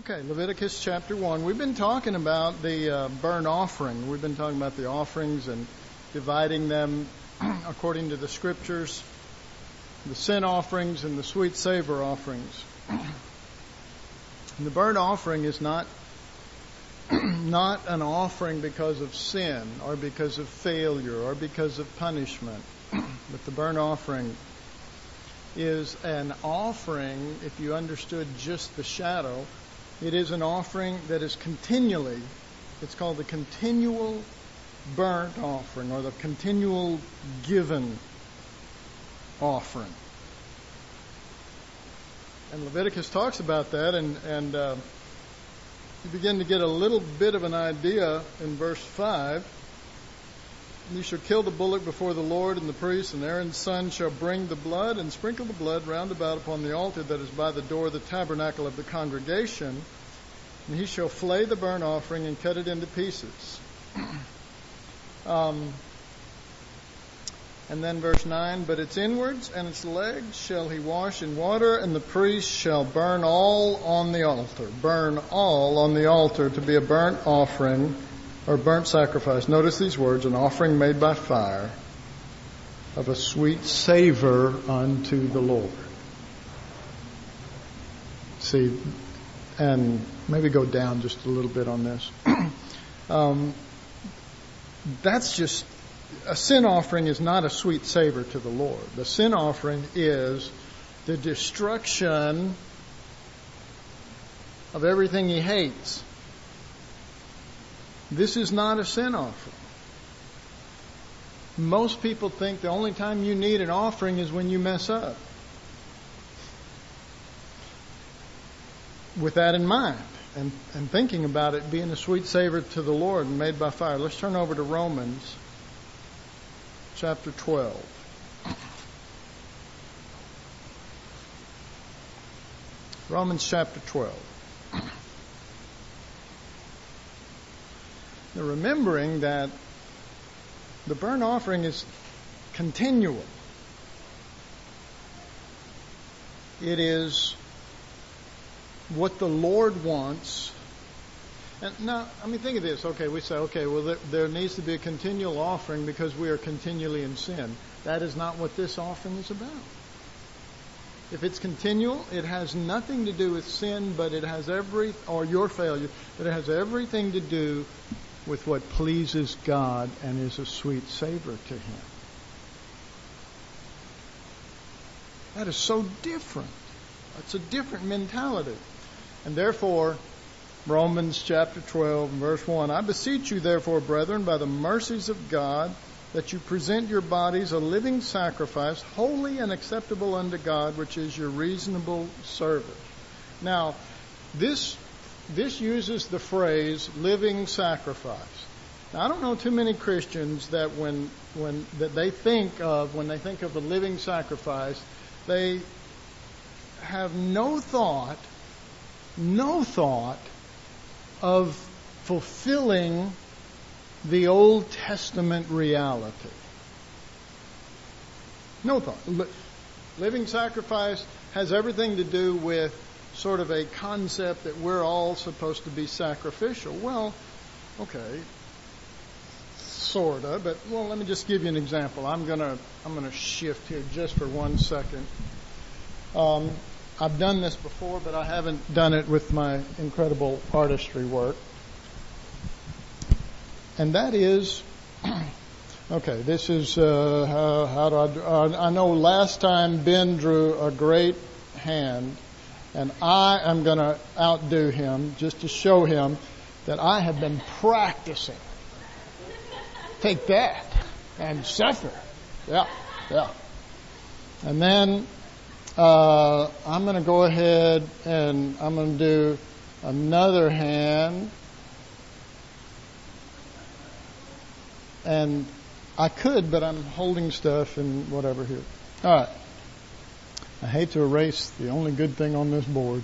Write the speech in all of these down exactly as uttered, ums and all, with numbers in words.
Okay, Leviticus chapter one. We've been talking about the uh, burnt offering. We've been talking about the offerings and dividing them according to the scriptures, the sin offerings and the sweet savor offerings. And the burnt offering is not not an offering because of sin or because of failure or because of punishment. But the burnt offering is an offering, if you understood just the shadow, it is an offering that is continually, it's called the continual burnt offering or the continual given offering. And Leviticus talks about that, and, and uh, you begin to get a little bit of an idea in verse five. You shall kill the bullock before the Lord, and the priest and Aaron's son shall bring the blood and sprinkle the blood round about upon the altar that is by the door of the tabernacle of the congregation. And he shall flay the burnt offering and cut it into pieces. um, and then verse nine, but its inwards and its legs shall he wash in water, and the priest shall burn all on the altar. Burn all on the altar to be a burnt offering or burnt sacrifice. Notice these words, an offering made by fire of a sweet savor unto the Lord. See, and maybe go down just a little bit on this. um, that's just, a sin offering is not a sweet savor to the Lord. The sin offering is the destruction of everything he hates. This is not a sin offering. Most people think the only time you need an offering is when you mess up. With that in mind, and, and thinking about it being a sweet savor to the Lord and made by fire, let's turn over to Romans chapter twelve. Romans chapter twelve. Now, remembering that the burnt offering is continual. It is what the Lord wants. And now, I mean, think of this. Okay, we say, okay, well, there, there needs to be a continual offering because we are continually in sin. That is not what this offering is about. If it's continual, it has nothing to do with sin, but it has every, or your failure, but it has everything to do with what pleases God and is a sweet savor to Him. That is so different. It's a different mentality. And therefore, Romans chapter twelve, verse one, I beseech you therefore, brethren, by the mercies of God, that you present your bodies a living sacrifice, holy and acceptable unto God, which is your reasonable service. Now, this This uses the phrase living sacrifice. Now, I don't know too many Christians that when when that they think of when they think of the living sacrifice, they have no thought, no thought of fulfilling the Old Testament reality. No thought. Living sacrifice has everything to do with sort of a concept that we're all supposed to be sacrificial. Well, okay, sort of, but well, let me just give you an example. I'm gonna I'm gonna shift here just for one second. Um, I've done this before, but I haven't done it with my incredible artistry work, and that is, okay, this is uh, how, how do I? Do, uh, I know last time Ben drew a great hand. And I am going to outdo him just to show him that I have been practicing. Take that and suffer. Yeah, yeah. And then uh, I'm going to go ahead and I'm going to do another hand. And I could, but I'm holding stuff and whatever here. All right. I hate to erase the only good thing on this board.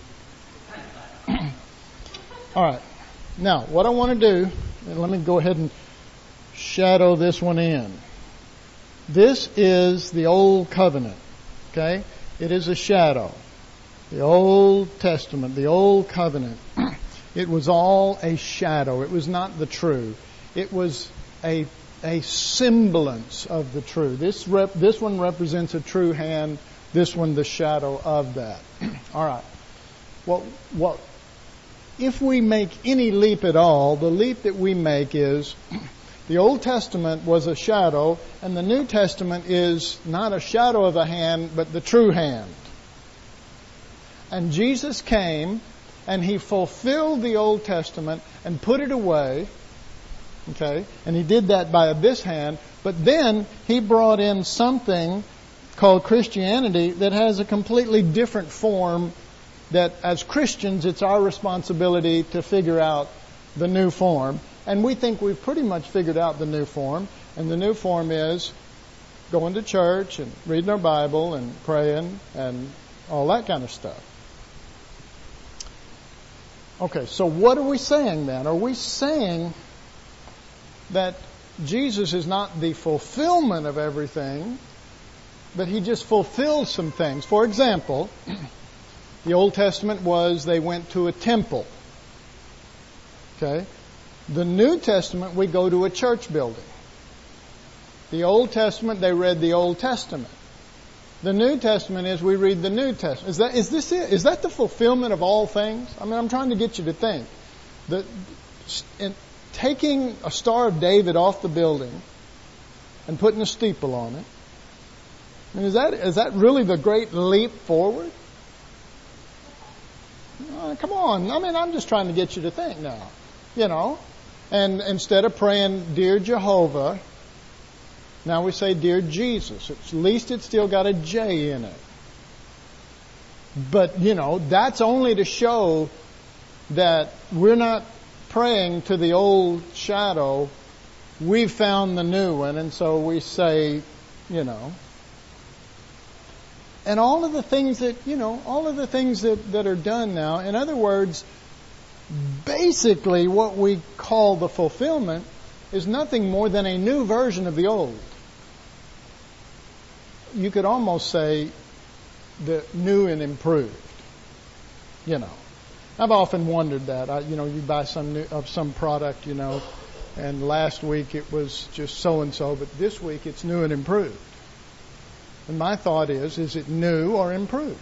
All right. Now, what I want to do, and let me go ahead and shadow this one in. This is the Old Covenant. Okay? It is a shadow. The Old Testament, the Old Covenant. It was all a shadow. It was not the true. It was a a semblance of the true. This rep, this one represents a true hand. This one, the shadow of that. All right. What what? If we make any leap at all, the leap that we make is the Old Testament was a shadow, and the New Testament is not a shadow of a hand, but the true hand. And Jesus came, and He fulfilled the Old Testament and put it away. Okay? And He did that by this hand. But then He brought in something called Christianity that has a completely different form, that as Christians it's our responsibility to figure out the new form. And we think we've pretty much figured out the new form. And the new form is going to church and reading our Bible and praying and all that kind of stuff. Okay, so what are we saying then? Are we saying that Jesus is not the fulfillment of everything, but He just fulfills some things? For example, the Old Testament was they went to a temple. Okay? The New Testament, we go to a church building. The Old Testament, they read the Old Testament. The New Testament is we read the New Testament. Is that is this it? Is that the fulfillment of all things? I mean, I'm trying to get you to think. The, in, taking a Star of David off the building and putting a steeple on it. I mean, is that is that really the great leap forward? Uh, come on. I mean, I'm just trying to get you to think now. You know? And instead of praying, Dear Jehovah, now we say, Dear Jesus. At least it's still got a J in it. But, you know, that's only to show that we're not praying to the old shadow. We've found the new one, and so we say, you know. And all of the things that, you know, all of the things that, that are done now, in other words, basically what we call the fulfillment is nothing more than a new version of the old. You could almost say the new and improved. You know, I've often wondered that. I, you know, you buy some new, of some product, you know, and last week it was just so and so, but this week it's new and improved. And my thought is, is it new or improved?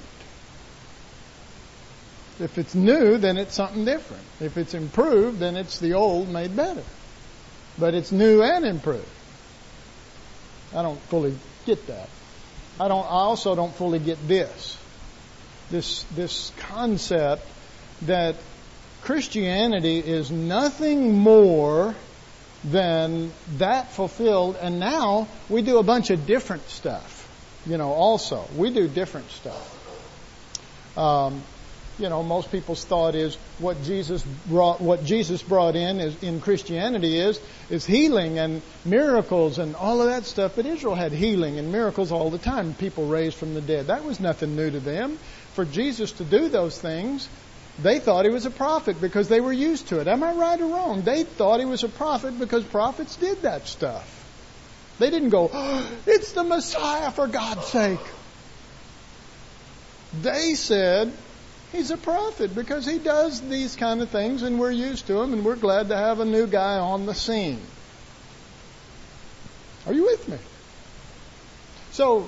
If it's new, then it's something different. If it's improved, then it's the old made better. But it's new and improved. I don't fully get that. I don't. I also don't fully get this. This this concept that Christianity is nothing more than that fulfilled, and now we do a bunch of different stuff. You know, also we do different stuff. Um, You know, most people's thought is what Jesus brought. What Jesus brought in is in Christianity is is healing and miracles and all of that stuff. But Israel had healing and miracles all the time. People raised from the dead. That was nothing new to them. For Jesus to do those things, they thought He was a prophet because they were used to it. Am I right or wrong? They thought He was a prophet because prophets did that stuff. They didn't go, oh, "It's the Messiah, for God's sake." They said, He's a prophet because He does these kind of things and we're used to Him and we're glad to have a new guy on the scene. Are you with me? So,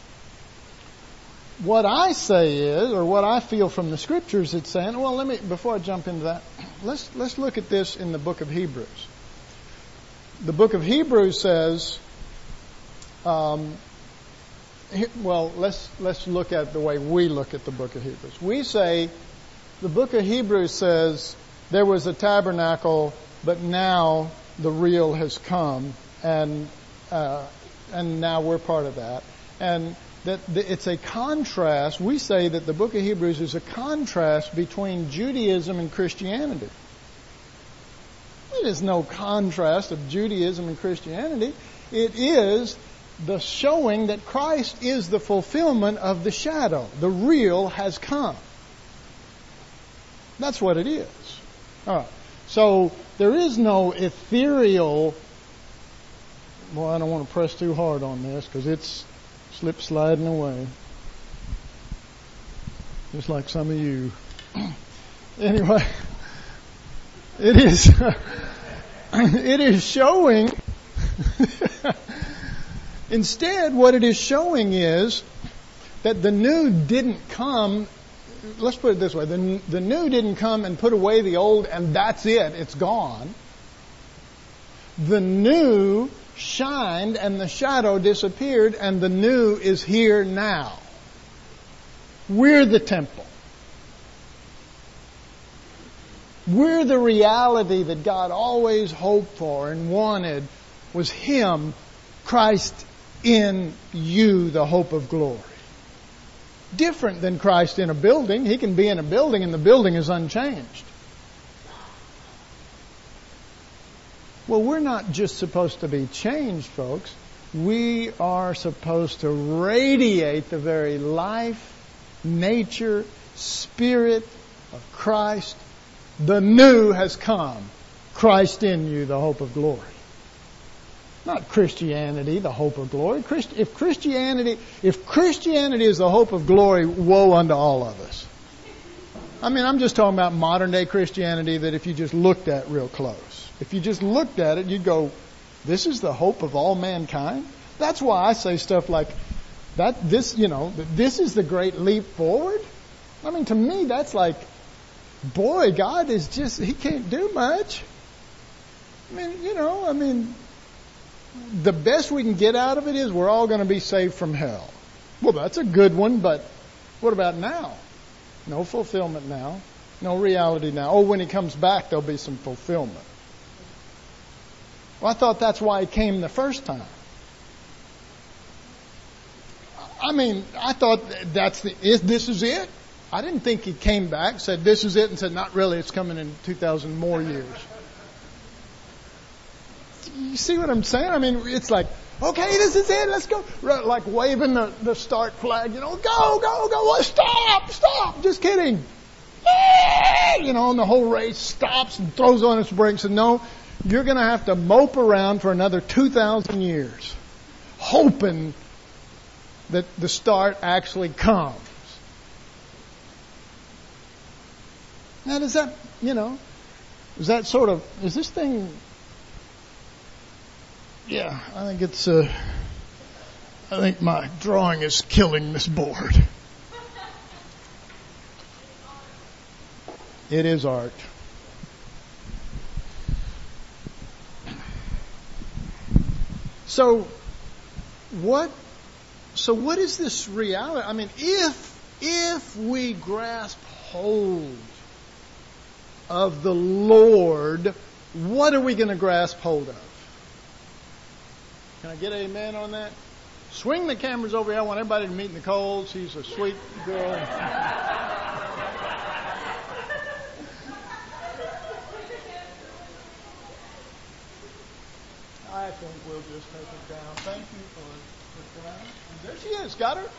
what I say is, or what I feel from the Scriptures, it's saying, well, let me, before I jump into that, let's, let's look at this in the book of Hebrews. The book of Hebrews says, um, Well, let's let's look at the way we look at the book of Hebrews. We say the book of Hebrews says there was a tabernacle, but now the real has come, and uh, and now we're part of that. And that it's a contrast. We say that the book of Hebrews is a contrast between Judaism and Christianity. It is no contrast of Judaism and Christianity. It is the showing that Christ is the fulfillment of the shadow. The real has come. That's what it is. All right. So there is no ethereal. Well, I don't want to press too hard on this because it's slip sliding away, just like some of you. Anyway, It is, it is showing, instead what it is showing is that the new didn't come, let's put it this way, the, the new didn't come and put away the old and that's it, it's gone. The new shined and the shadow disappeared and the new is here now. We're the temple. We're the reality that God always hoped for and wanted was Him, Christ in you, the hope of glory. Different than Christ in a building. He can be in a building and the building is unchanged. Well, we're not just supposed to be changed, folks. We are supposed to radiate the very life, nature, spirit of Christ. The new has come. Christ in you, the hope of glory. Not Christianity, the hope of glory. If Christianity, if Christianity is the hope of glory, woe unto all of us. I mean, I'm just talking about modern day Christianity that if you just looked at real close. If you just looked at it, you'd go, this is the hope of all mankind? That's why I say stuff like that. This, you know, this is the great leap forward. I mean, to me, that's like, boy, God is just, He can't do much. I mean, you know, I mean, the best we can get out of it is we're all going to be saved from hell. Well, that's a good one, but what about now? No fulfillment now. No reality now. Oh, when He comes back, there'll be some fulfillment. Well, I thought that's why He came the first time. I mean, I thought that's the, this is it. I didn't think He came back, said this is it, and said not really, it's coming in two thousand more years. You see what I'm saying? I mean, it's like, okay, this is it, let's go. Like waving the, the start flag, you know, go, go, go, well, stop, stop, just kidding. You know, and the whole race stops and throws on its brakes and no, you're going to have to mope around for another two thousand years, hoping that the start actually comes. Now, does that, you know, is that sort of, is this thing, yeah, I think it's, uh, I think my drawing is killing this board. It is art. So, what, so what is this reality? I mean, if, if we grasp hold of the Lord, what are we going to grasp hold of? Can I get an amen on that? Swing the cameras over here. I want everybody to meet Nicole. She's a sweet girl. I think we'll just take it down. Thank you for, for trying. There she is. Got her?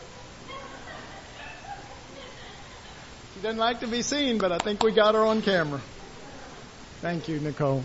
She doesn't like to be seen, but I think we got her on camera. Thank you, Nicole.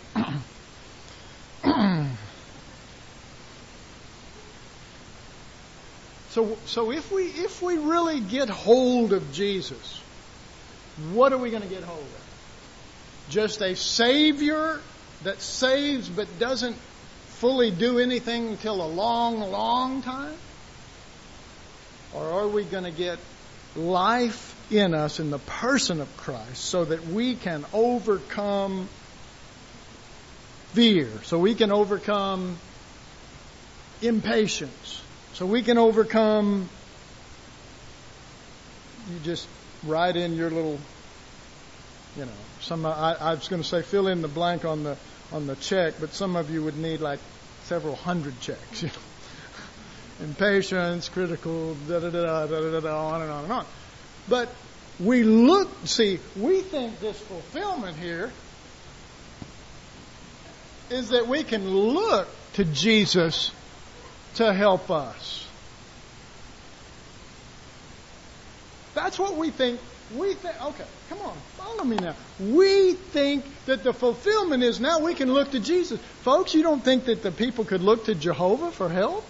So, so if we if we really get hold of Jesus, what are we going to get hold of? Just a Savior that saves but doesn't fully do anything until a long, long time? Or are we going to get life in us in the person of Christ so that we can overcome fear, so we can overcome impatience, so we can overcome, you just write in your little, you know, some, I, I was going to say fill in the blank on the on the check, but some of you would need like several hundred checks, you know. Impatience, critical, da da da da da da da, on and on and on. But we look, see, we think this fulfillment here is that we can look to Jesus to help us. That's what we think. We think, okay, come on, follow me now. We think that the fulfillment is now we can look to Jesus. Folks, you don't think that the people could look to Jehovah for help?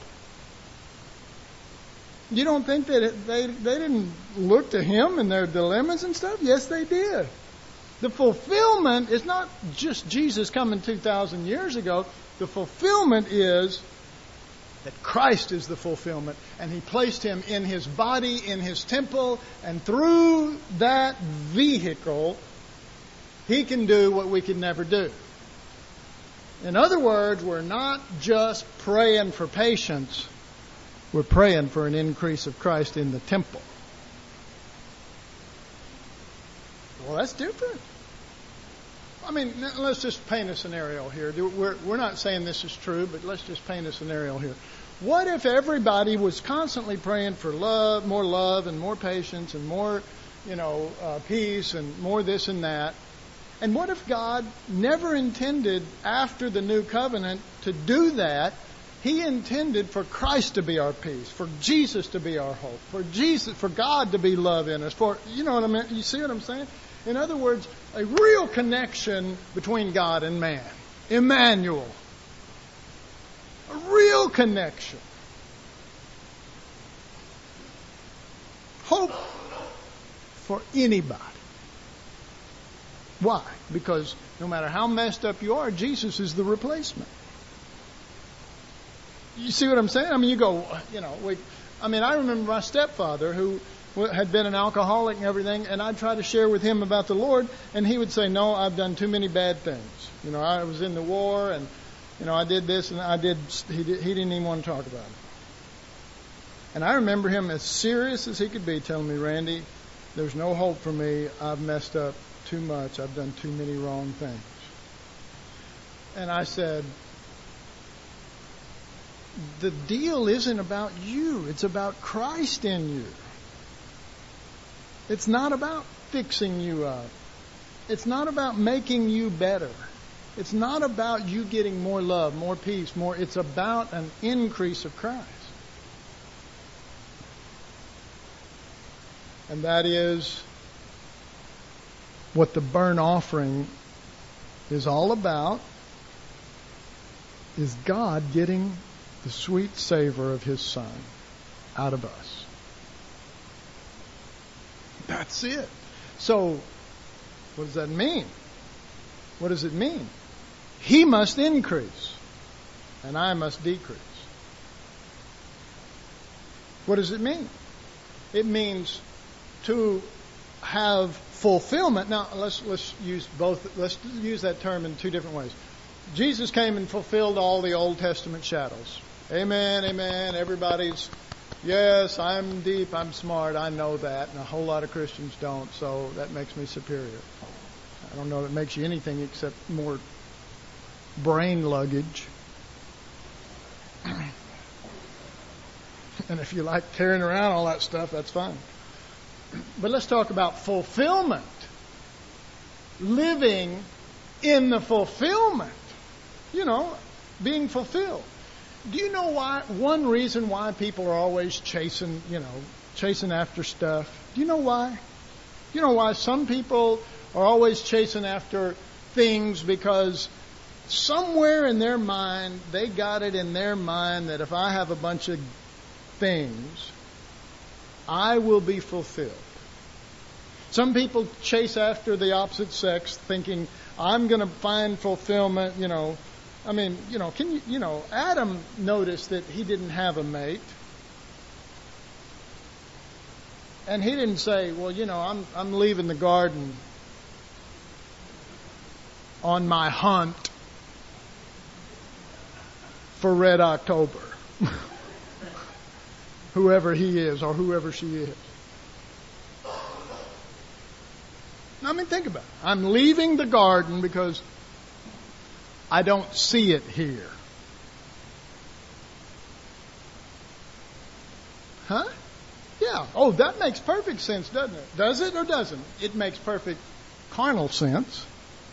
You don't think that it, they they didn't look to Him in their dilemmas and stuff? Yes, they did. The fulfillment is not just Jesus coming two thousand years ago. The fulfillment is that Christ is the fulfillment, and He placed Him in His body, in His temple, and through that vehicle, He can do what we could never do. In other words, we're not just praying for patience, we're praying for an increase of Christ in the temple. Well, that's different. I mean, let's just paint a scenario here. We're, we're not saying this is true, but let's just paint a scenario here. What if everybody was constantly praying for love, more love and more patience and more, you know, uh, peace and more this and that? And what if God never intended after the new covenant to do that? He intended for Christ to be our peace, for Jesus to be our hope, for Jesus, for God to be love in us. For, you know what I mean? You see what I'm saying? In other words, a real connection between God and man. Emmanuel. A real connection. Hope for anybody. Why? Because no matter how messed up you are, Jesus is the replacement. You see what I'm saying? I mean, you go, you know, we, I mean, I remember my stepfather who had been an alcoholic and everything, and I'd try to share with him about the Lord, and he would say, no, I've done too many bad things. You know, I was in the war, and, you know, I did this, and I did, he, did, he didn't even want to talk about it. And I remember him as serious as he could be telling me, Randy, there's no hope for me. I've messed up too much. I've done too many wrong things. And I said, the deal isn't about you. It's about Christ in you. It's not about fixing you up. It's not about making you better. It's not about you getting more love, more peace, more. It's about an increase of Christ. And that is what the burnt offering is all about, is God getting the sweet savor of His Son out of us. That's it. So, what does that mean? What does it mean? He must increase, and I must decrease. What does it mean? It means to have fulfillment. Now, let's let's use both. Let's use that term in two different ways. Jesus came and fulfilled all the Old Testament shadows. Amen, amen. Everybody's, yes, I'm deep, I'm smart, I know that, and a whole lot of Christians don't, so that makes me superior. I don't know that makes you anything except more brain luggage. And if you like carrying around all that stuff, that's fine. But let's talk about fulfillment. Living in the fulfillment. You know, being fulfilled. Do you know why? One reason why people are always chasing, you know, chasing after stuff. Do you know why? You know why some people are always chasing after things? Because somewhere in their mind, they got it in their mind that if I have a bunch of things, I will be fulfilled. Some people chase after the opposite sex, thinking, I'm going to find fulfillment, you know. I mean, you know, can you, you know, Adam noticed that he didn't have a mate. And he didn't say, well, you know, I'm I'm leaving the garden on my hunt for Red October. Whoever he is or whoever she is. I mean, think about it. I'm leaving the garden because I don't see it here. Huh? Yeah. Oh, that makes perfect sense, doesn't it? Does it or doesn't? It makes perfect carnal sense.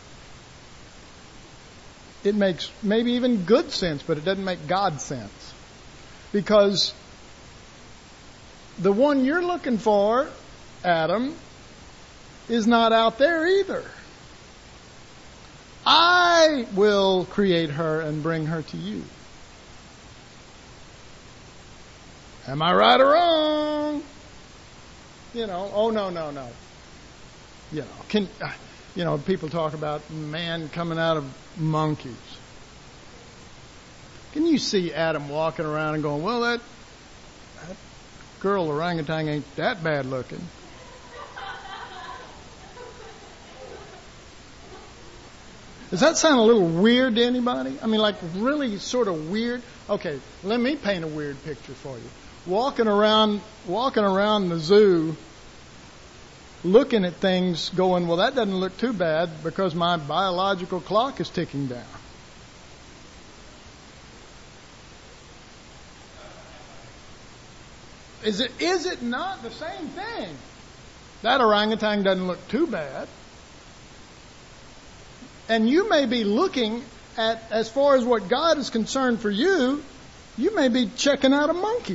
It makes maybe even good sense, but it doesn't make God sense. Because the one you're looking for, Adam, is not out there either. I will create her and bring her to you. Am I right or wrong? You know, oh no, no, no. You know, can, you know, people talk about man coming out of monkeys. Can you see Adam walking around and going, well, that, that girl orangutan ain't that bad looking? Does that sound a little weird to anybody? I mean, like really sort of weird? Okay, let me paint a weird picture for you. Walking around, walking around the zoo, looking at things going, well, that doesn't look too bad because my biological clock is ticking down. Is it, is it not the same thing? That orangutan doesn't look too bad. And you may be looking at, as far as what God is concerned for you, you may be checking out a monkey.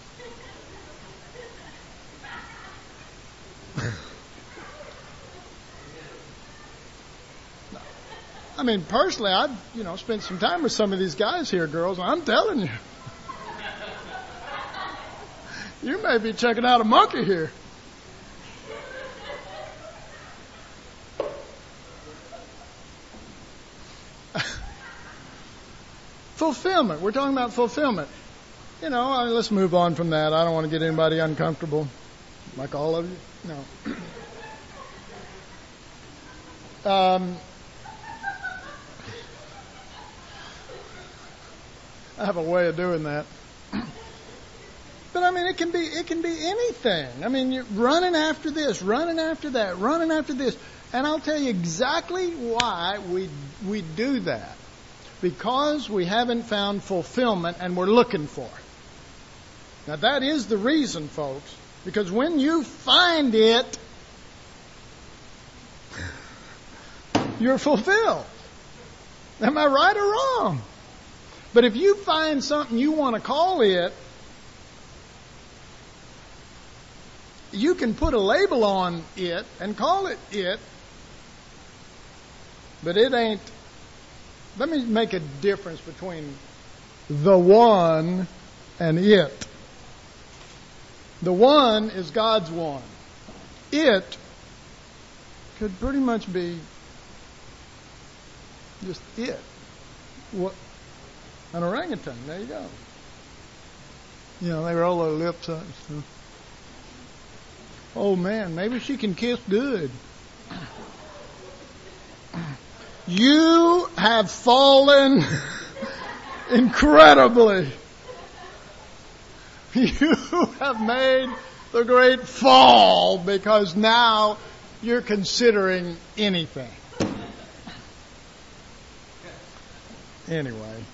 I mean, personally, I've, you know, spent some time with some of these guys here, girls, and I'm telling you, you may be checking out a monkey here. Fulfillment. We're talking about fulfillment. You know, I mean, let's move on from that. I don't want to get anybody uncomfortable, like all of you. No. Um, I have a way of doing that. But I mean, it can be it can be anything. I mean, you're running after this, running after that, running after this, and I'll tell you exactly why we we do that. Because we haven't found fulfillment and we're looking for it. Now that is the reason, folks. Because when you find it, you're fulfilled. Am I right or wrong? But if you find something you want to call it, you can put a label on it and call it it, but it ain't. Let me make a difference between the one and it. The one is God's one. It could pretty much be just it. What? An orangutan. There you go. You know, they roll their lips up and stuff. Oh man, maybe she can kiss good. You have fallen incredibly. You have made the great fall because now you're considering anything. Anyway,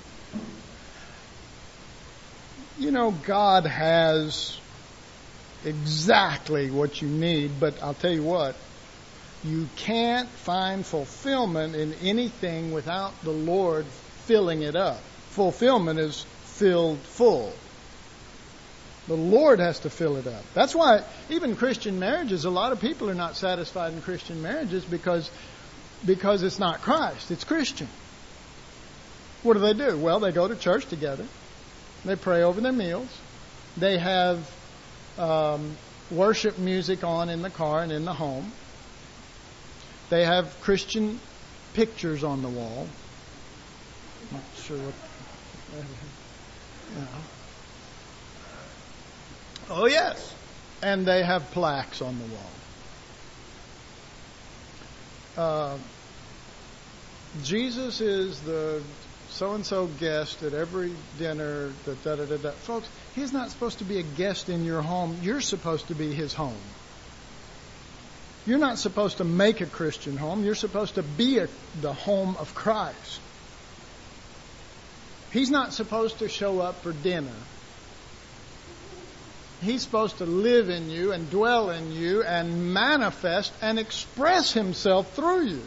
you know, God has exactly what you need, but I'll tell you what. You can't find fulfillment in anything without the Lord filling it up. Fulfillment is filled full. The Lord has to fill it up. That's why even Christian marriages, a lot of people are not satisfied in Christian marriages because, because it's not Christ, it's Christian. What do they do? Well, they go to church together. They pray over their meals. They have um, worship music on in the car and in the home. They have Christian pictures on the wall. Not sure what. You know. Oh yes, and they have plaques on the wall. Uh, Jesus is the so-and-so guest at every dinner. Da, da, da, da, da. Folks, he's not supposed to be a guest in your home. You're supposed to be his home. You're not supposed to make a Christian home. You're supposed to be a, the home of Christ. He's not supposed to show up for dinner. He's supposed to live in you and dwell in you and manifest and express himself through you.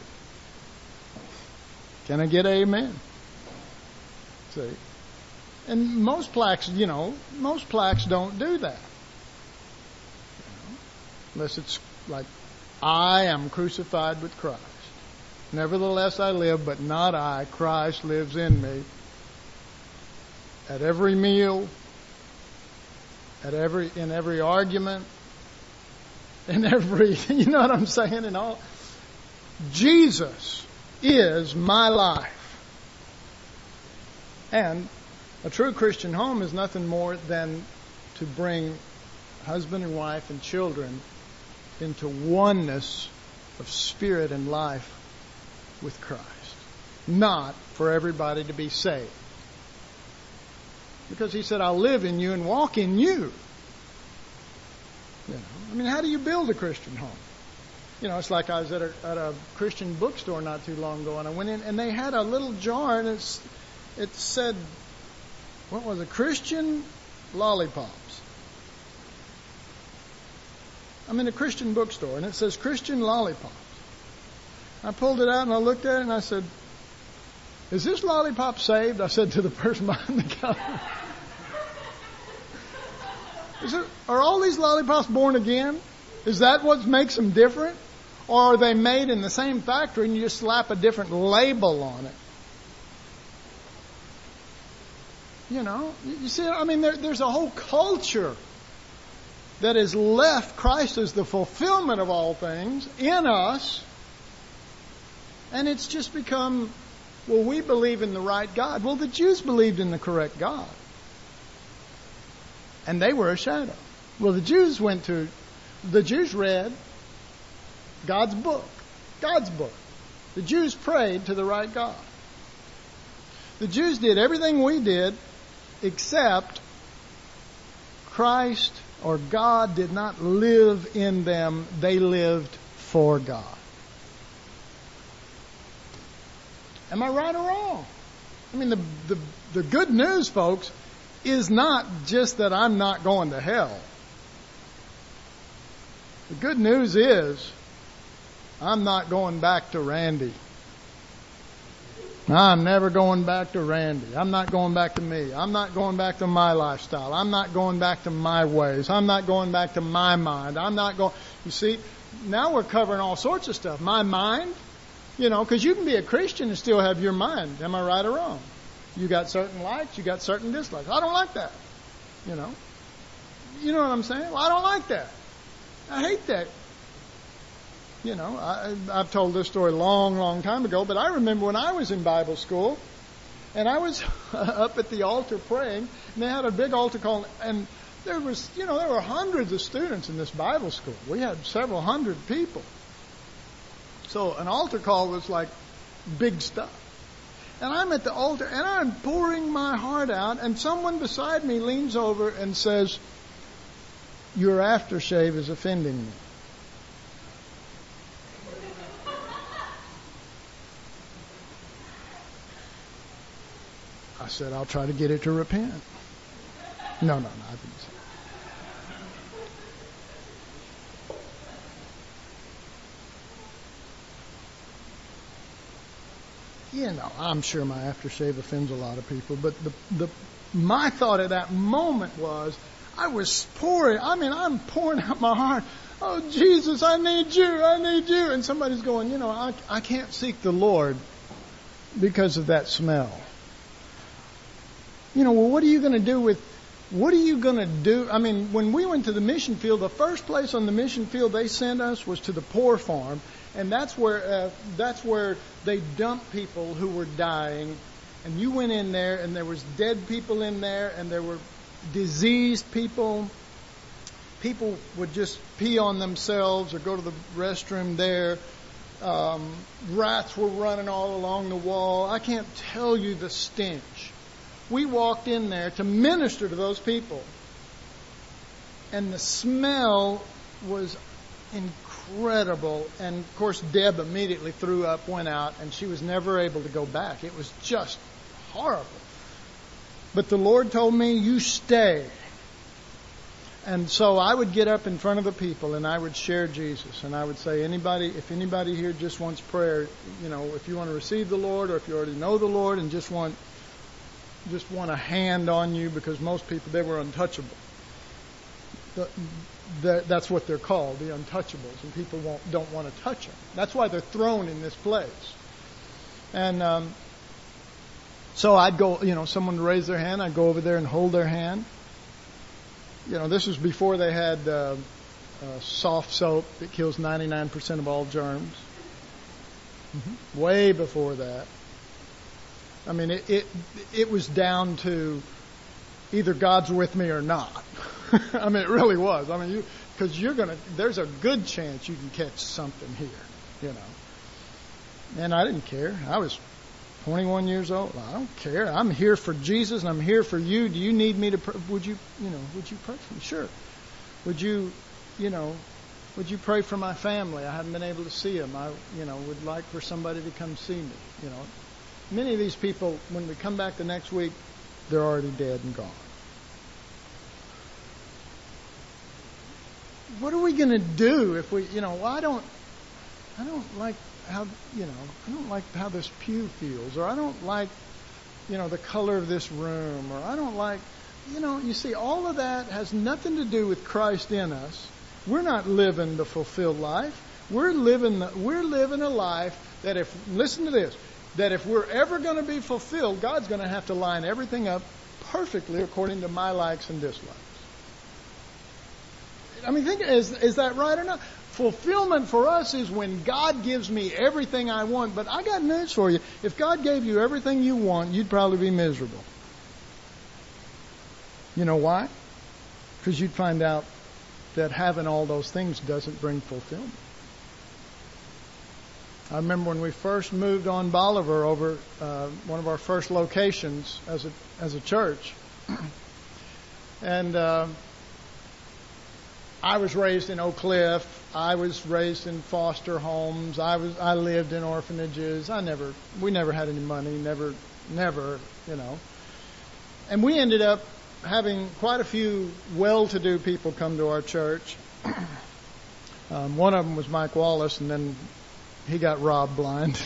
Can I get amen? See? And most plaques, you know, most plaques don't do that. You know, unless it's like, I am crucified with Christ. Nevertheless I live, but not I. Christ lives in me. At every meal, at every in every argument, in every, you know what I'm saying? In all, Jesus is my life. And a true Christian home is nothing more than to bring husband and wife and children into oneness of spirit and life with Christ. Not for everybody to be saved. Because he said, I'll live in you and walk in you. You know, I mean, how do you build a Christian home? You know, it's like I was at a, at a Christian bookstore not too long ago, and I went in, and they had a little jar, and it's, it said, what was it? Christian lollipops. I'm in a Christian bookstore, and it says Christian lollipops. I pulled it out, and I looked at it, and I said, is this lollipop saved? I said to the person behind the counter. Is it, are all these lollipops born again? Is that what makes them different? Or are they made in the same factory and you just slap a different label on it? You know, you see, I mean, there, there's a whole culture that has left Christ as the fulfillment of all things in us. And it's just become, well, we believe in the right God. Well, the Jews believed in the correct God. And they were a shadow. Well, the Jews went to, the Jews read God's book. God's book. The Jews prayed to the right God. The Jews did everything we did, except Christ or God did not live in them. They lived for God. Am I right or wrong? I mean, the, the, the good news, folks, is not just that I'm not going to hell. The good news is I'm not going back to Randy. I'm never going back to Randy. I'm not going back to me. I'm not going back to my lifestyle. I'm not going back to my ways. I'm not going back to my mind. I'm not going... You see, now we're covering all sorts of stuff. My mind, you know, because you can be a Christian and still have your mind. Am I right or wrong? You got certain likes, you got certain dislikes. I don't like that. You know. You know what I'm saying? Well, I don't like that. I hate that. You know, I, I've told this story a long, long time ago, but I remember when I was in Bible school, and I was up at the altar praying, and they had a big altar call, and there was, you know, there were hundreds of students in this Bible school. We had several hundred people. So an altar call was like big stuff. And I'm at the altar, and I'm pouring my heart out, and someone beside me leans over and says, your aftershave is offending me. I said, I'll try to get it to repent. No, no, no, I didn't say that. You know, I'm sure my aftershave offends a lot of people, but the the my thought at that moment was, I was pouring, I mean, I'm pouring out my heart. Oh, Jesus, I need you, I need you. And somebody's going, you know, I, I can't seek the Lord because of that smell. You know, well, what are you going to do with, what are you going to do? I mean, when we went to the mission field, the first place on the mission field they sent us was to the poor farm. And that's where, uh, that's where they dumped people who were dying. And you went in there, and there was dead people in there, and there were diseased people. People would just pee on themselves or go to the restroom there. Um, rats were running all along the wall. I can't tell you the stench. We walked in there to minister to those people. And the smell was incredible. And, of course, Deb immediately threw up, went out, and she was never able to go back. It was just horrible. But the Lord told me, you stay. And so I would get up in front of the people and I would share Jesus. And I would say, anybody, if anybody here just wants prayer, you know, if you want to receive the Lord, or if you already know the Lord and just want just want a hand on you, because most people, they were untouchable. The, the, that's what they're called, the untouchables, and people won't, don't want to touch them. That's why they're thrown in this place. And um, so I'd go, you know, someone would raise their hand, I'd go over there and hold their hand. You know, this was before they had uh, uh, soft soap that kills ninety-nine percent of all germs. Mm-hmm. Way before that. I mean, it, it it was down to either God's with me or not. I mean, it really was. I mean, you because you're gonna. There's a good chance you can catch something here, you know. And I didn't care. I was twenty-one years old. I don't care. I'm here for Jesus, and I'm here for you. Do you need me to? Pr- would you, you know, would you pray for me? Sure. Would you, you know, would you pray for my family? I haven't been able to see them. I, you know, would like for somebody to come see me. You know. Many of these people, when we come back the next week, they're already dead and gone. What are we going to do if we, you know, well, I don't, I don't like how, you know, I don't like how this pew feels, or I don't like, you know, the color of this room, or I don't like, you know, you see, all of that has nothing to do with Christ in us. We're not living the fulfilled life. We're living, the, we're living a life that if, listen to this, that if we're ever going to be fulfilled, God's going to have to line everything up perfectly according to my likes and dislikes. I mean, think, is, is that right or not? Fulfillment for us is when God gives me everything I want. But I got news for you. If God gave you everything you want, you'd probably be miserable. You know why? Because you'd find out that having all those things doesn't bring fulfillment. I remember when we first moved on Bolivar over uh, one of our first locations as a as a church, and uh, I was raised in Oak Cliff. I was raised in foster homes. I was I lived in orphanages. I never we never had any money. Never never you know. And we ended up having quite a few well-to-do people come to our church. um, one of them was Mike Wallace, and then he got robbed blind.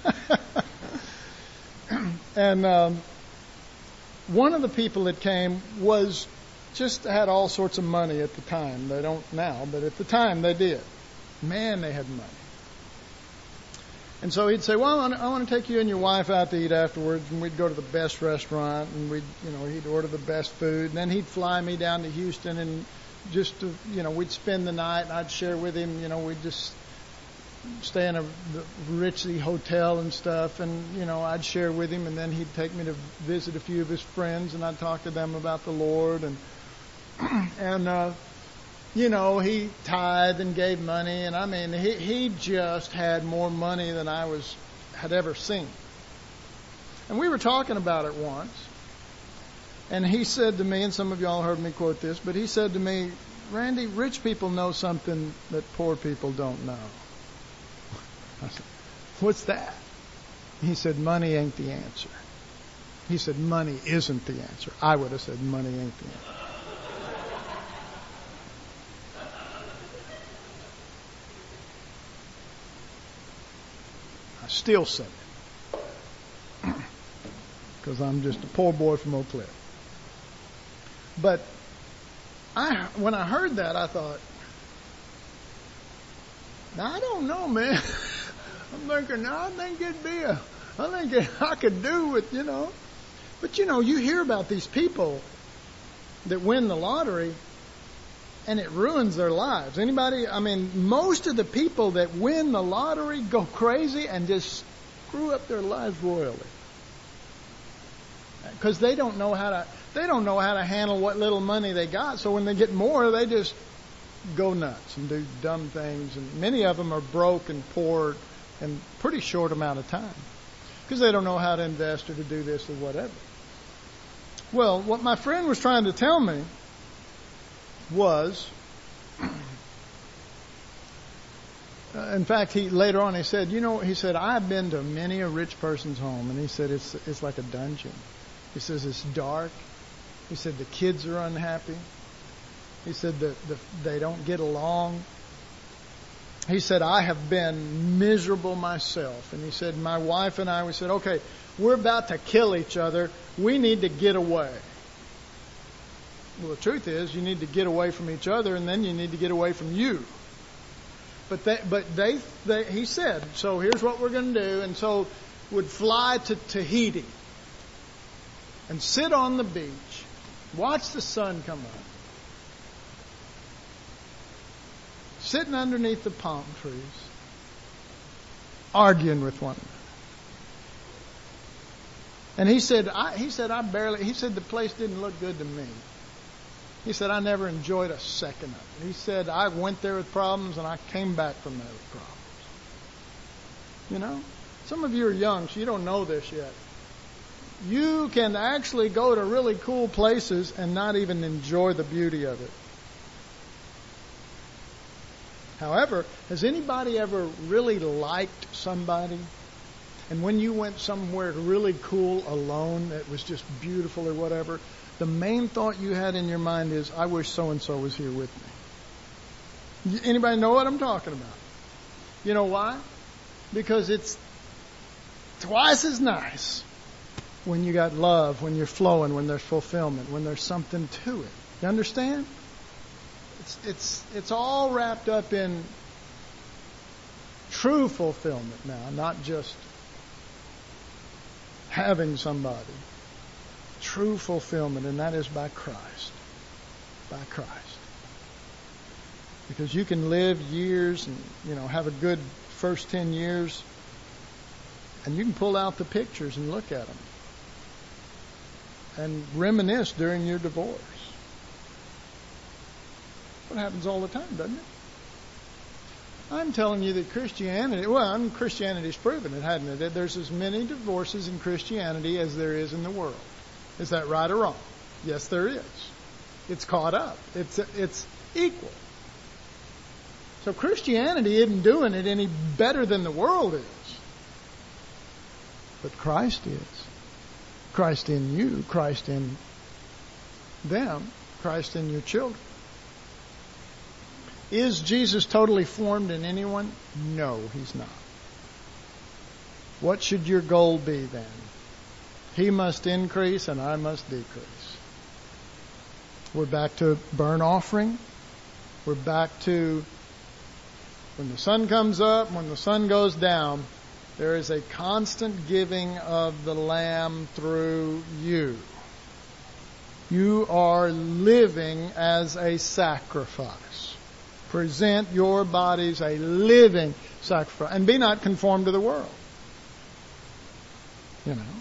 And um, one of the people that came was just had all sorts of money at the time. They don't now, but at the time they did. Man, they had money. And so he'd say, well, I want to take you and your wife out to eat afterwards. And we'd go to the best restaurant, and we'd, you know, he'd order the best food. And then he'd fly me down to Houston, and just to, you know, we'd spend the night, and I'd share with him, you know, we'd just stay in a ritzy hotel and stuff, and you know I'd share with him, and then he'd take me to visit a few of his friends, and I'd talk to them about the Lord, and and uh, you know he tithed and gave money, and I mean he he just had more money than I was had ever seen. And we were talking about it once, and he said to me, and some of y'all heard me quote this, but he said to me, Randy, rich people know something that poor people don't know. I said, what's that? He said, money ain't the answer. He said, money isn't the answer. I would have said, money ain't the answer. I still said it. Because I'm just a poor boy from Oak Cliff. But I, when I heard that, I thought, now, I don't know, man. I'm thinking, no, I think it'd be a, I think it, I could do with, you know. But, you know, you hear about these people that win the lottery, and it ruins their lives. Anybody, I mean, most of the people that win the lottery go crazy and just screw up their lives royally. Because they don't know how to, they don't know how to handle what little money they got. So when they get more, they just go nuts and do dumb things. And many of them are broke and poor in a pretty short amount of time because they don't know how to invest or to do this or whatever. Well, what my friend was trying to tell me was, uh, in fact, he later on he said, you know, he said, I've been to many a rich person's home, and he said it's it's like a dungeon. He says it's dark. He said the kids are unhappy. He said that the, they don't get along. He said, I have been miserable myself. And he said, my wife and I, we said, okay, we're about to kill each other. We need to get away. Well, the truth is, you need to get away from each other, and then you need to get away from you. But they, but they, they he said, so here's what we're going to do. And so would fly to Tahiti and sit on the beach, watch the sun come up, sitting underneath the palm trees, arguing with one another. And he said, I, he said, I barely, he said the place didn't look good to me. He said, I never enjoyed a second of it. He said, I went there with problems and I came back from there with problems. You know, some of you are young, so you don't know this yet. You can actually go to really cool places and not even enjoy the beauty of it. However, has anybody ever really liked somebody? And when you went somewhere really cool alone that was just beautiful or whatever, the main thought you had in your mind is, I wish so-and-so was here with me. Anybody know what I'm talking about? You know why? Because it's twice as nice when you got love, when you're flowing, when there's fulfillment, when there's something to it. You understand? It's, it's, it's all wrapped up in true fulfillment now, not just having somebody. True fulfillment, and that is by Christ. By Christ. Because you can live years and, you know, have a good first ten years, and you can pull out the pictures and look at them and reminisce during your divorce. What happens all the time, doesn't it? I'm telling you that Christianity, well, I mean, Christianity's proven it, hadn't it? There's as many divorces in Christianity as there is in the world. Is that right or wrong? Yes, there is. It's caught up. It's it's equal. So Christianity isn't doing it any better than the world is. But Christ is. Christ in you, Christ in them, Christ in your children. Is Jesus totally formed in anyone? No, He's not. What should your goal be then? He must increase and I must decrease. We're back to burnt offering. We're back to when the sun comes up, when the sun goes down, there is a constant giving of the Lamb through you. You are living as a sacrifice. Present your bodies a living sacrifice. And be not conformed to the world. You know.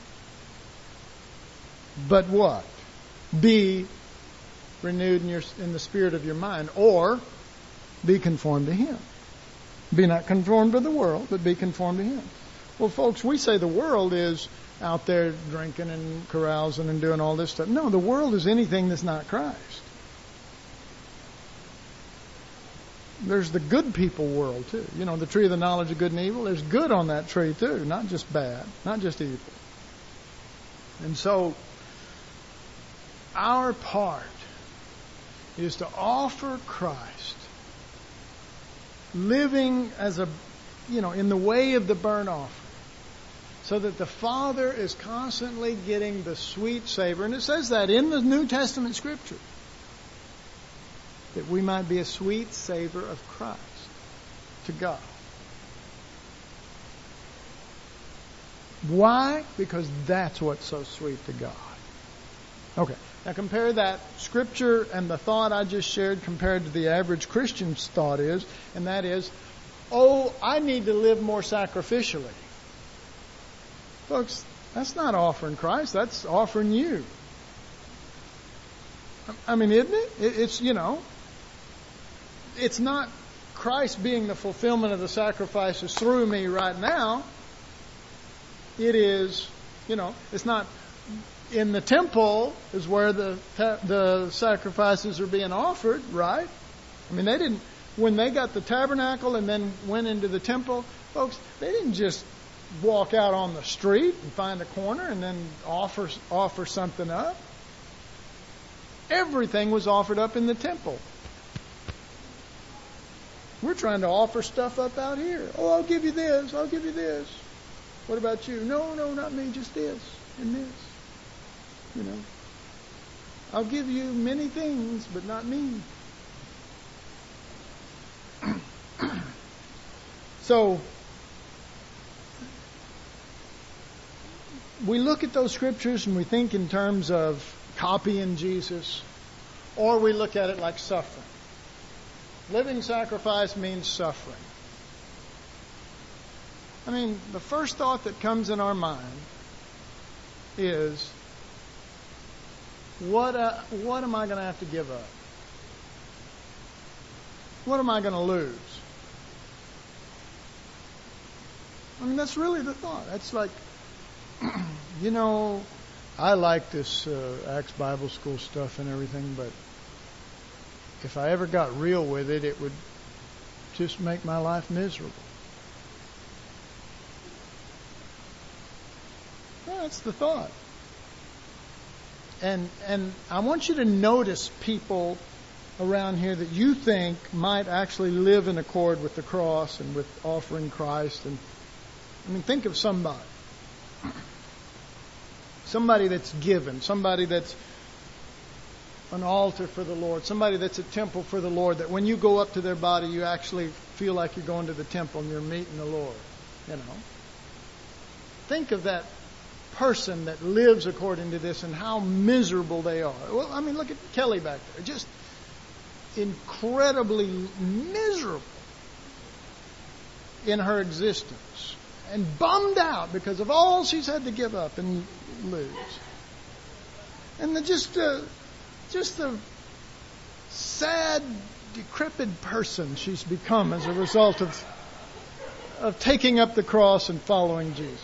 But what? Be renewed in, your, in the spirit of your mind. Or be conformed to Him. Be not conformed to the world, but be conformed to Him. Well, folks, we say the world is out there drinking and carousing and doing all this stuff. No, the world is anything that's not Christ. There's the good people world, too. You know, the tree of the knowledge of good and evil. There's good on that tree, too. Not just bad. Not just evil. And so, our part is to offer Christ, living as a, you know, in the way of the burnt offering, so that the Father is constantly getting the sweet savor. And it says that in the New Testament Scripture, that we might be a sweet savor of Christ to God. Why? Because that's what's so sweet to God. Okay. Now compare that Scripture and the thought I just shared compared to the average Christian's thought is, and that is, oh, I need to live more sacrificially. Folks, that's not offering Christ, that's offering you. I mean, isn't it? It's, you know, it's not Christ being the fulfillment of the sacrifices through me right now. It is, you know, it's not in the temple is where the the sacrifices are being offered, right? I mean, they didn't, when they got the tabernacle and then went into the temple, folks, they didn't just walk out on the street and find a corner and then offer offer something up. Everything was offered up in the temple. We're trying to offer stuff up out here. Oh, I'll give you this. I'll give you this. What about you? No, no, not me. Just this and this. You know. I'll give you many things, but not me. So, we look at those scriptures and we think in terms of copying Jesus, or we look at it like suffering. Living sacrifice means suffering. I mean, the first thought that comes in our mind is, what, uh, what am I going to have to give up? What am I going to lose? I mean, that's really the thought. That's like, you know, I like this uh, Acts Bible School stuff and everything, but if I ever got real with it, it would just make my life miserable. Well, that's the thought. And and I want you to notice people around here that you think might actually live in accord with the cross and with offering Christ. And I mean, think of somebody. Somebody that's given. Somebody that's an altar for the Lord. Somebody that's a temple for the Lord. That when you go up to their body, you actually feel like you're going to the temple and you're meeting the Lord. You know. Think of that person that lives according to this and how miserable they are. Well, I mean, look at Kelly back there. Just incredibly miserable in her existence. And bummed out because of all she's had to give up and lose. And the, just, uh, just the sad, decrepit person she's become as a result of, of taking up the cross and following Jesus.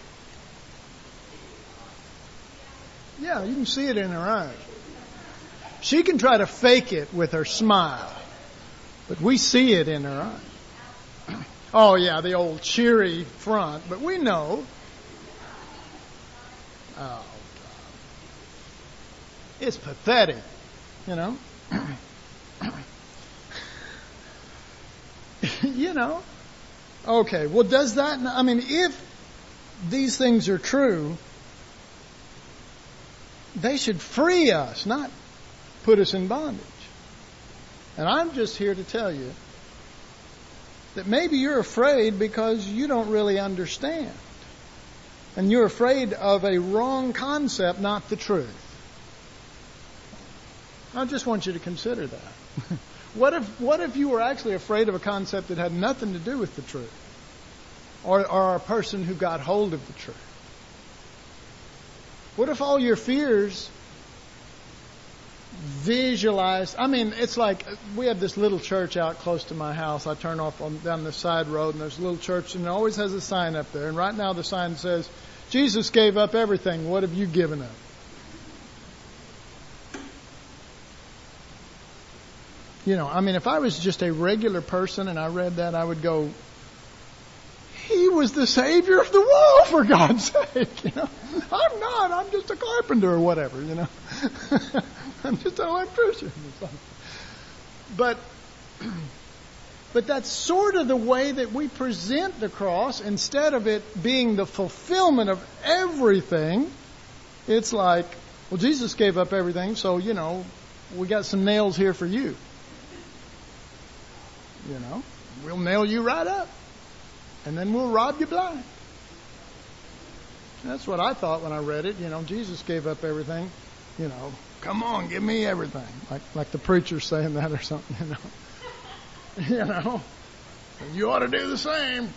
Yeah, you can see it in her eyes. She can try to fake it with her smile, but we see it in her eyes. Oh, yeah, the old cheery front, but we know. Oh, God. It's pathetic, you know. You know. Okay, well, does that, I mean, if these things are true, they should free us, not put us in bondage. And I'm just here to tell you that maybe you're afraid because you don't really understand. And you're afraid of a wrong concept, not the truth. I just want you to consider that. What if what if you were actually afraid of a concept that had nothing to do with the truth? Or, or a person who got hold of the truth? What if all your fears visualized? I mean, it's like we have this little church out close to my house. I turn off on, down the side road, and there's a little church, and it always has a sign up there. And right now the sign says, Jesus gave up everything. What have you given up? You know, I mean, if I was just a regular person and I read that, I would go, He was the Savior of the world, for God's sake. You know, I'm not. I'm just a carpenter or whatever. You know, I'm just an electrician or something. But, but that's sort of the way that we present the cross. Instead of it being the fulfillment of everything, it's like, well, Jesus gave up everything, so you know, we got some nails here for you. You know, we'll nail you right up. And then we'll rob you blind. That's what I thought when I read it. You know, Jesus gave up everything. You know, come on, give me everything. Like like the preacher saying that or something, you know. You know, you ought to do the same.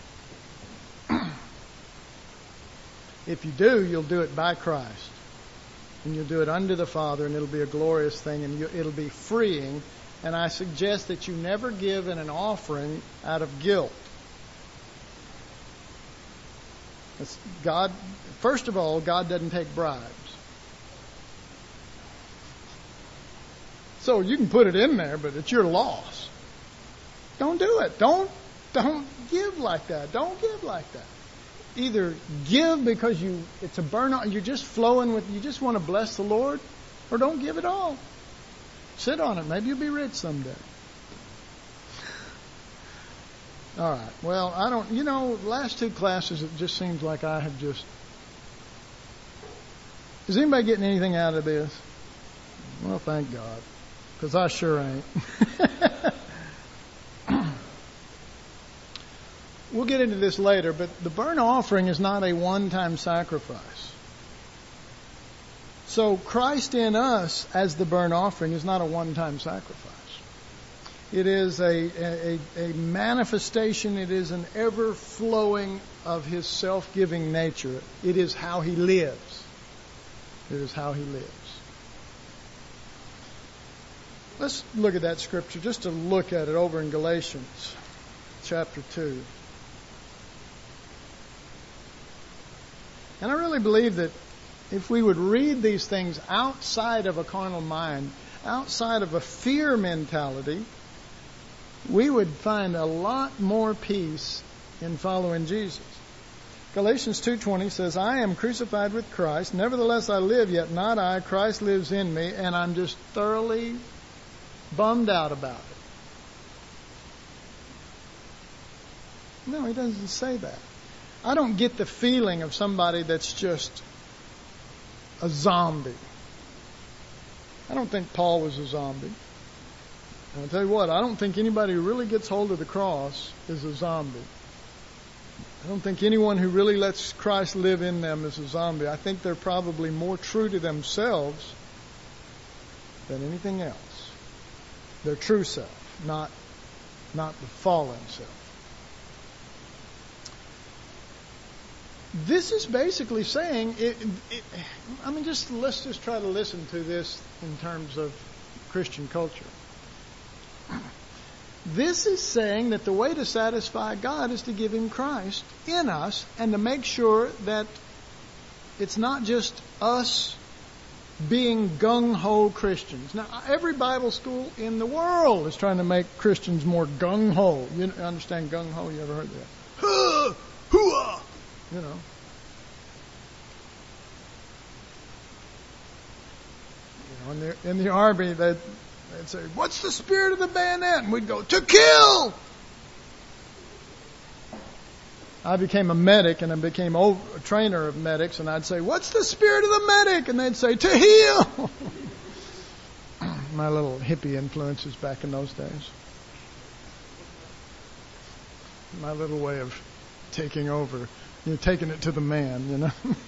If you do, you'll do it by Christ. And you'll do it under the Father, and it'll be a glorious thing, and you, it'll be freeing. And I suggest that you never give in an offering out of guilt. It's God, first of all, God doesn't take bribes. So you can put it in there, but it's your loss. Don't do it. Don't don't give like that. Don't give like that. Either give because you it's a burnout, you're just flowing with, you just want to bless the Lord, or don't give at all. Sit on it. Maybe you'll be rich someday. All right. Well, I don't, you know, last two classes, it just seems like I have just... Is anybody getting anything out of this? Well, thank God. Because I sure ain't. We'll get into this later, but the burnt offering is not a one-time sacrifice. So Christ in us as the burnt offering is not a one-time sacrifice. It is a, a, a manifestation. It is an ever-flowing of His self-giving nature. It is how He lives. It is how He lives. Let's look at that scripture, just to look at it over in Galatians chapter two. And I really believe that if we would read these things outside of a carnal mind, outside of a fear mentality, we would find a lot more peace in following Jesus. Galatians two twenty says, I am crucified with Christ. Nevertheless I live, yet not I. Christ lives in me. And I'm just thoroughly bummed out about it. No, he doesn't say that. I don't get the feeling of somebody that's just a zombie. I don't think Paul was a zombie. And I'll tell you what, I don't think anybody who really gets hold of the cross is a zombie. I don't think anyone who really lets Christ live in them is a zombie. I think they're probably more true to themselves than anything else. Their true self, not, not the fallen self. This is basically saying, it, it, I mean, just let's just try to listen to this in terms of Christian culture. This is saying that the way to satisfy God is to give Him Christ in us and to make sure that it's not just us being gung-ho Christians. Now, every Bible school in the world is trying to make Christians more gung-ho. You understand gung-ho? You ever heard that? Huh! Hooah! You know. You know, in the, in the army, they'd, they'd say, what's the spirit of the bayonet? And we'd go, to kill! I became a medic and I became a trainer of medics, and I'd say, what's the spirit of the medic? And they'd say, to heal! My little hippie influences back in those days. My little way of taking over, you know, taking it to the man, you know.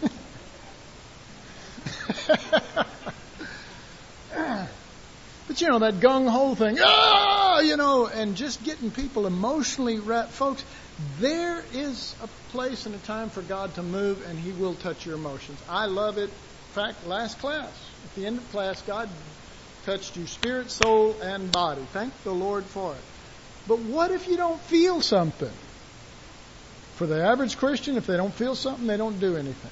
But you know, that gung-ho thing, ah, you know, and just getting people emotionally wrapped. Folks, there is a place and a time for God to move, and He will touch your emotions. I love it. In fact, last class, at the end of class, God touched you spirit, soul, and body. Thank the Lord for it. But what if you don't feel something? For the average Christian, if they don't feel something, they don't do anything.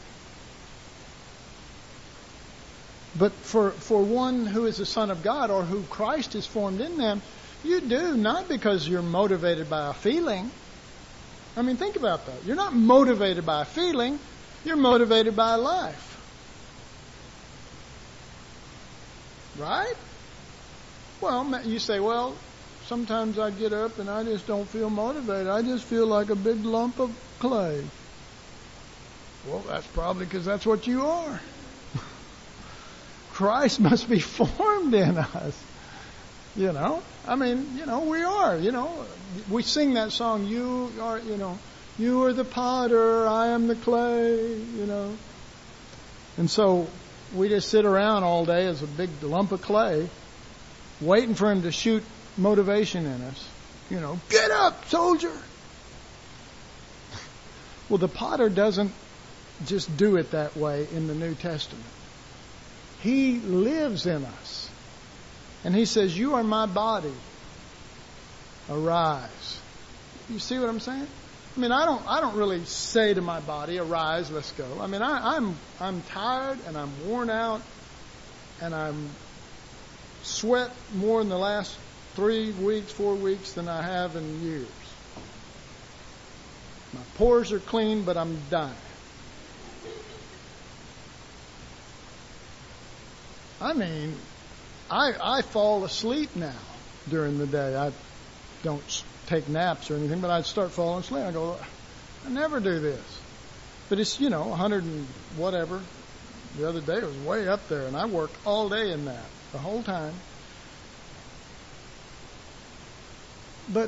But for, for one who is a son of God, or who Christ is formed in them, you do, not because you're motivated by a feeling. I mean, think about that. You're not motivated by a feeling. You're motivated by a life. Right? Well, you say, well, sometimes I get up and I just don't feel motivated. I just feel like a big lump of clay. Well, that's probably because that's what you are. Christ must be formed in us. You know, I mean, you know, we are, you know, we sing that song, you are, you know, you are the potter, I am the clay, you know. And so we just sit around all day as a big lump of clay, waiting for Him to shoot motivation in us. You know, get up, soldier. Well, the potter doesn't just do it that way in the New Testament. He lives in us. And He says, you are my body. Arise. You see what I'm saying? I mean, I don't I don't really say to my body, arise, let's go. I mean, I, I'm I'm tired and I'm worn out and I'm sweat more in the last three weeks, four weeks than I have in years. My pores are clean, but I'm dying. I mean, I I fall asleep now during the day. I don't take naps or anything, but I'd start falling asleep. I go, I never do this. But it's, you know, one hundred and whatever. The other day it was way up there, and I worked all day in that, the whole time. But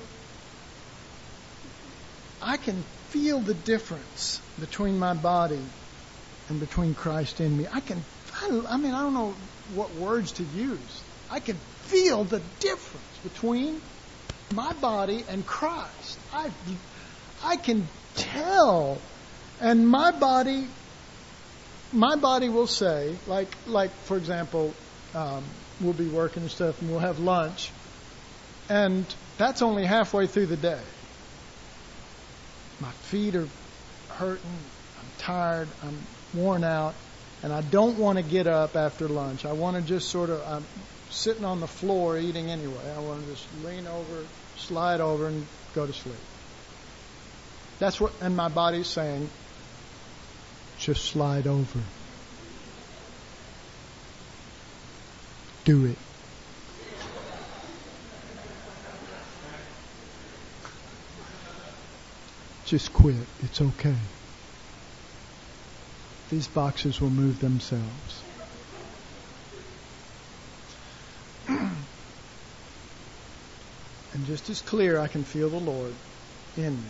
I can feel the difference between my body and between Christ in me. I can, I mean, I don't know what words to use. I can feel the difference between my body and Christ. I, I can tell, and my body, my body will say, like, like for example, um, we'll be working and stuff, and we'll have lunch, and that's only halfway through the day. My feet are hurting. I'm tired. I'm worn out, and I don't want to get up after lunch. I want to just sort of. I'm sitting on the floor eating anyway. I want to just lean over, slide over, and go to sleep. That's what, and my body's saying, just slide over. Do it. Just quit. It's okay. These boxes will move themselves. And just as clear, I can feel the Lord in me.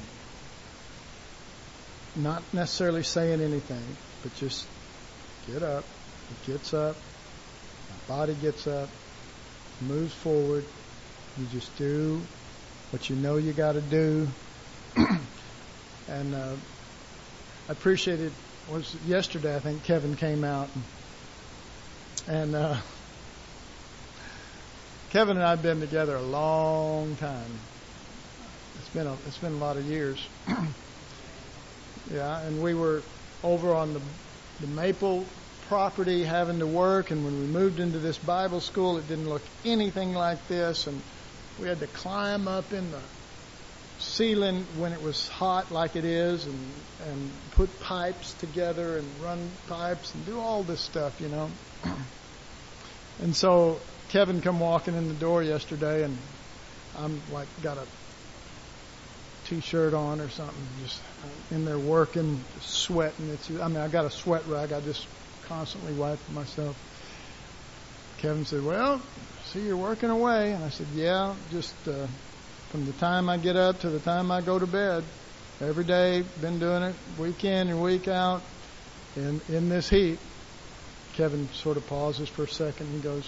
Not necessarily saying anything, but just get up. It gets up. My body gets up. Moves forward. You just do what you know you got to do. And uh, I appreciated, was yesterday I think Kevin came out and, and uh, Kevin and I have been together a long time. It's been a, it's been a lot of years. Yeah, and we were over on the, the Maple property having to work, and when we moved into this Bible school, it didn't look anything like this, and we had to climb up in the ceiling when it was hot like it is, and and put pipes together and run pipes and do all this stuff, you know. And so Kevin come walking in the door yesterday, and I'm like got a t-shirt on or something, just in there working, just sweating. It's I mean I got a sweat rag. I just constantly wipe myself. Kevin said, "Well, see you're working away," and I said, "Yeah, just." Uh, From the time I get up to the time I go to bed, every day, been doing it week in and week out in, in this heat. Kevin sort of pauses for a second and goes,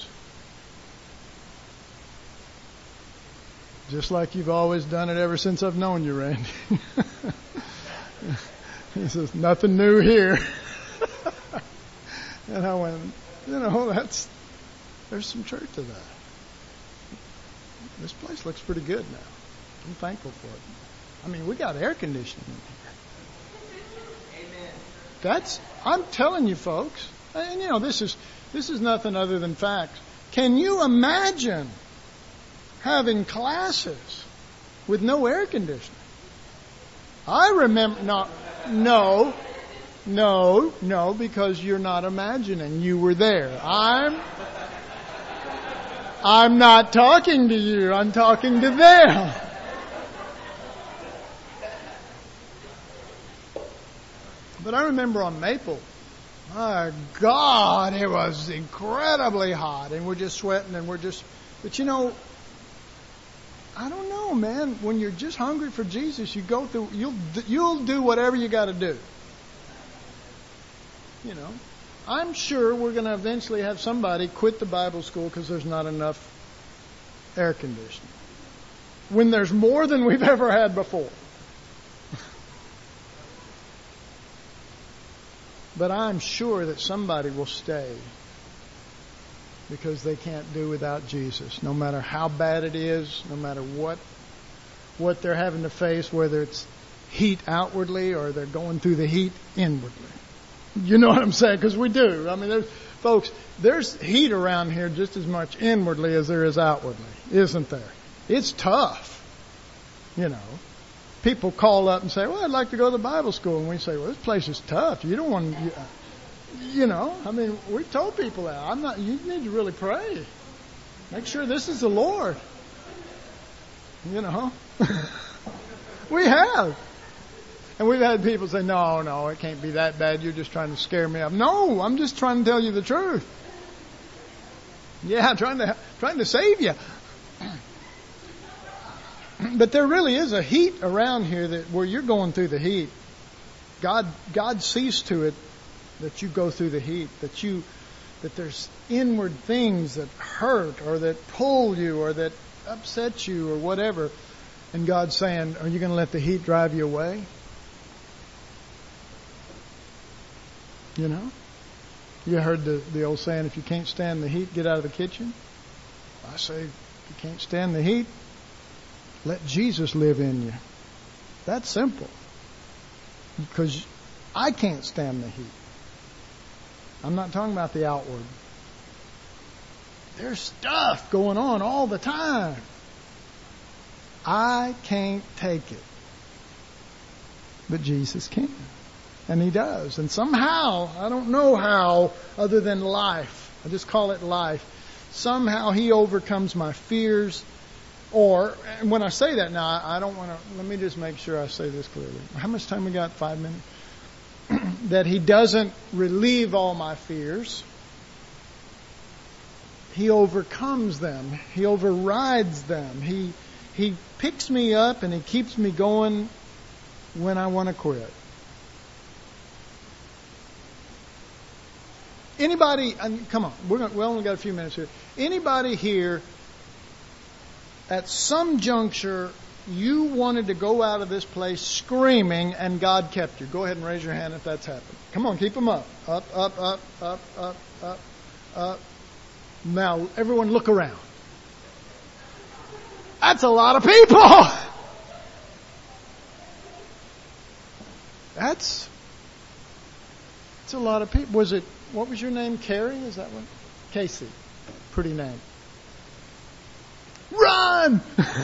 "Just like you've always done it ever since I've known you, Randy." He says, "Nothing new here." And I went, you know, that's, there's some truth to that. This place looks pretty good now. I'm thankful for it. I mean, we got air conditioning in here. Amen. That's, I'm telling you folks, and you know, this is, this is nothing other than facts. Can you imagine having classes with no air conditioning? I remember, no, no, no, no, because you're not imagining. You were there. I'm, I'm not talking to you. I'm talking to them. But I remember on Maple, my God, it was incredibly hot, and we're just sweating, and we're just. But you know, I don't know, man. When you're just hungry for Jesus, you go through. You'll you'll do whatever you got to do. You know. I'm sure we're going to eventually have somebody quit the Bible school because there's not enough air conditioning. When there's more than we've ever had before. But I'm sure that somebody will stay because they can't do without Jesus. No matter how bad it is, no matter what what they're having to face, whether it's heat outwardly or they're going through the heat inwardly. You know what I'm saying? Because we do. I mean, there's, folks, there's heat around here just as much inwardly as there is outwardly, isn't there? It's tough. You know, people call up and say, "Well, I'd like to go to the Bible school," and we say, "Well, this place is tough. You don't want to." You, you know, I mean, we've told people that. I'm not. You need to really pray. Make sure this is the Lord. You know, we have. And we've had people say, no, no, it can't be that bad. You're just trying to scare me up. No, I'm just trying to tell you the truth. Yeah, trying to trying to save you. But there really is a heat around here that where you're going through the heat. God God sees to it that you go through the heat, that you that there's inward things that hurt or that pull you or that upsets you or whatever. And God's saying, are you going to let the heat drive you away? You know? You heard the, the old saying, if you can't stand the heat, get out of the kitchen. I say, if you can't stand the heat, let Jesus live in you. That's simple. Because I can't stand the heat. I'm not talking about the outward. There's stuff going on all the time. I can't take it. But Jesus can. And He does. And somehow, I don't know how, other than life, I just call it life, somehow He overcomes my fears. Or, and when I say that now, I don't want to, let me just make sure I say this clearly. How much time we got? Five minutes? That He doesn't relieve all my fears. He overcomes them. He overrides them. He He picks me up and He keeps me going when I want to quit. Anybody, come on, we're gonna, we only got a few minutes here. Anybody here, at some juncture, you wanted to go out of this place screaming and God kept you? Go ahead and raise your hand if that's happened. Come on, keep them up. Up, up, up, up, up, up, up. Now, everyone look around. That's a lot of people. That's, that's a lot of people. Was it, what was your name? Carrie? Is that what? Casey. Pretty name. Run!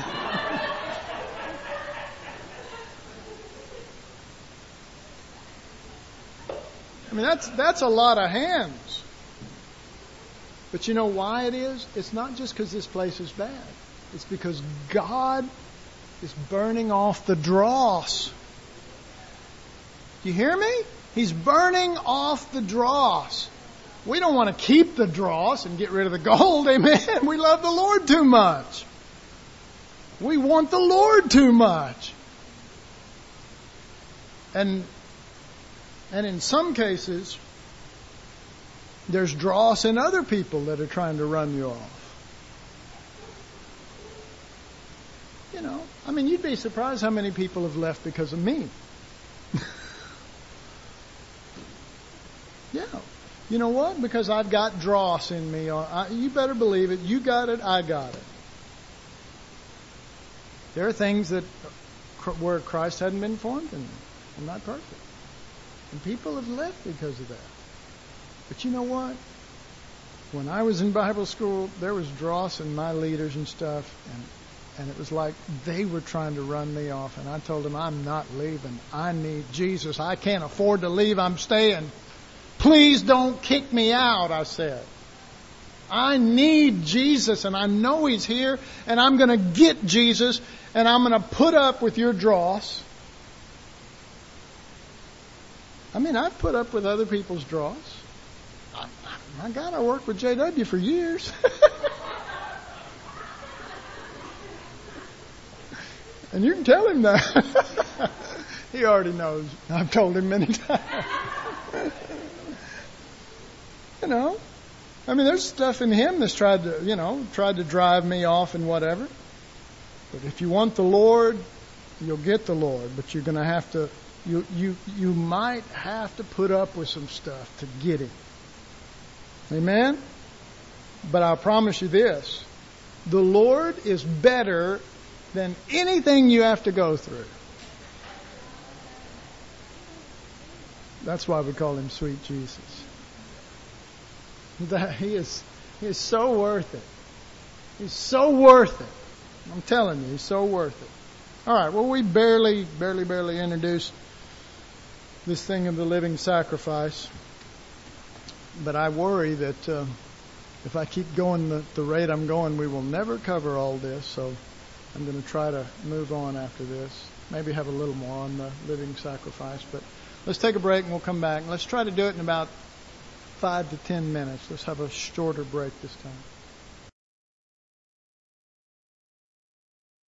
I mean, that's that's a lot of hands. But you know why it is? It's not just because this place is bad. It's because God is burning off the dross. Do you hear me? He's burning off the dross. We don't want to keep the dross and get rid of the gold. Amen. We love the Lord too much. We want the Lord too much. And and in some cases, there's dross in other people that are trying to run you off. You know, I mean, you'd be surprised how many people have left because of me. Yeah. You know what? Because I've got dross in me. I, you better believe it. You got it. I got it. There are things that where Christ hadn't been formed in me. I'm not perfect. And people have left because of that. But you know what? When I was in Bible school, there was dross in my leaders and stuff. And, and it was like they were trying to run me off. And I told them, I'm not leaving. I need Jesus. I can't afford to leave. I'm staying. Please don't kick me out, I said. I need Jesus, and I know He's here, and I'm going to get Jesus, and I'm going to put up with your dross. I mean, I've put up with other people's dross. I, my God, I worked with J W for years. And you can tell him that. He already knows. I've told him many times. You know, I mean, there's stuff in him that's tried to, you know, tried to drive me off and whatever. But if you want the Lord, you'll get the Lord. But you're going to have to, you you you might have to put up with some stuff to get Him. Amen? But I promise you this, the Lord is better than anything you have to go through. That's why we call Him Sweet Jesus. That he is he is so worth it. He's so worth it. I'm telling you, He's so worth it. All right, well, we barely, barely, barely introduced this thing of the living sacrifice. But I worry that uh, if I keep going the, the rate I'm going, we will never cover all this. So I'm going to try to move on after this. Maybe have a little more on the living sacrifice. But let's take a break and we'll come back. Let's try to do it in about five to ten minutes. Let's have a shorter break this time.